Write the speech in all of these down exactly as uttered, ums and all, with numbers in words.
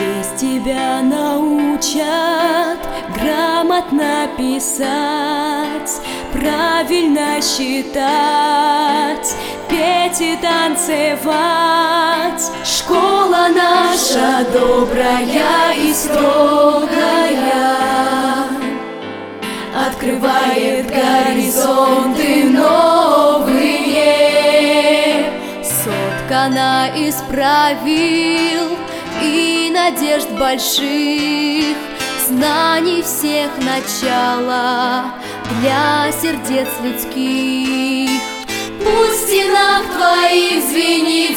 Здесь тебя научат грамотно писать, правильно считать, петь и танцевать. Школа наша добрая и строгая открывает горизонты новые. Соткана из правил и надежд больших, знаний всех начала для сердец людских. Пусть в стенах твоих звенит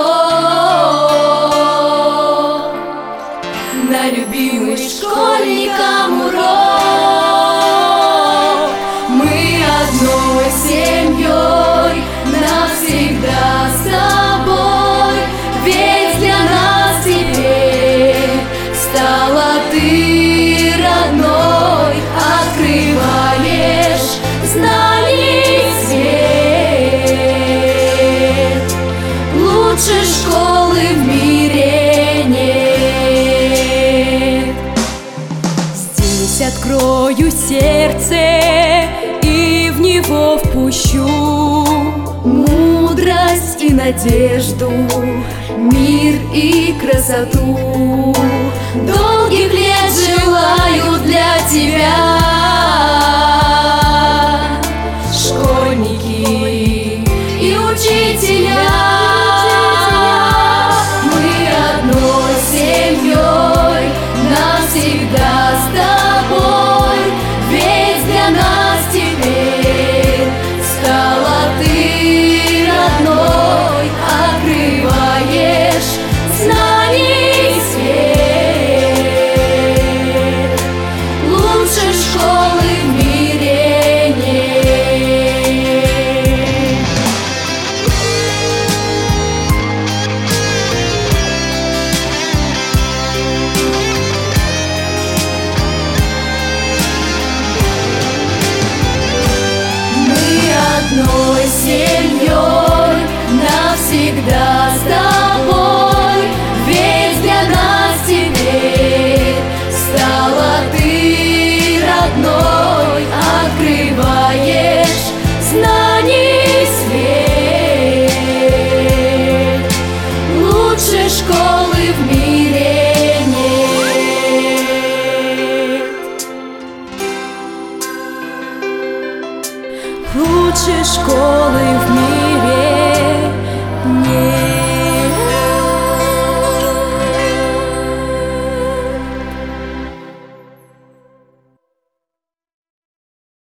звонок, на любимый школьникам урок. Мы одной семьей навсегда с тобой, ведь для нас теперь стала ты родной. Открываешь знаний свет, лучше школы в мире нет. Здесь открою сердце и в него впущу мудрость и надежду, мир и красоту. Долгих лет желаю для тебя.